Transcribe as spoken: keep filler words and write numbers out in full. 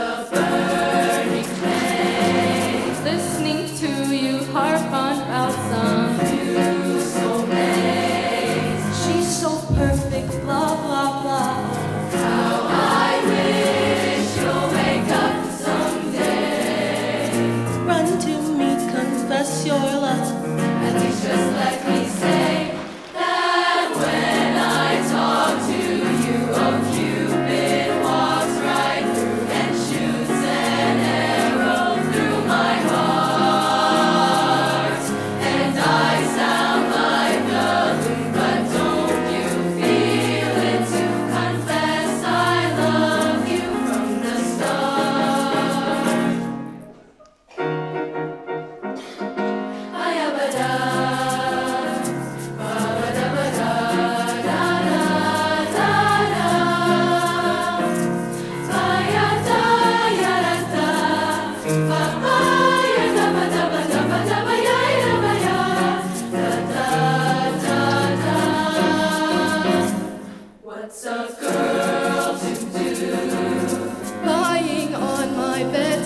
a burning flame, listening to you harp on about some new soulmates. she's so perfect, blah blah blah. How I wish you'll wake up someday. Run to me, confess your love. At least just let me say that when I talk to you, oh Cupid walks right through and shoots an arrow through my heart. And I sound like a loon, but don't you feel it to confess I love you from the start. Ba-ya-ba-da, ba-ba-da-ba-da-da-da-da-da. Ba-ya-da-ya-da-da, ba-ba-ya-da-ba-da-ba-da-ba-da-ba-ya-ya-ba-ya, da-da-da-da. What's a girl to do? Lying on my bed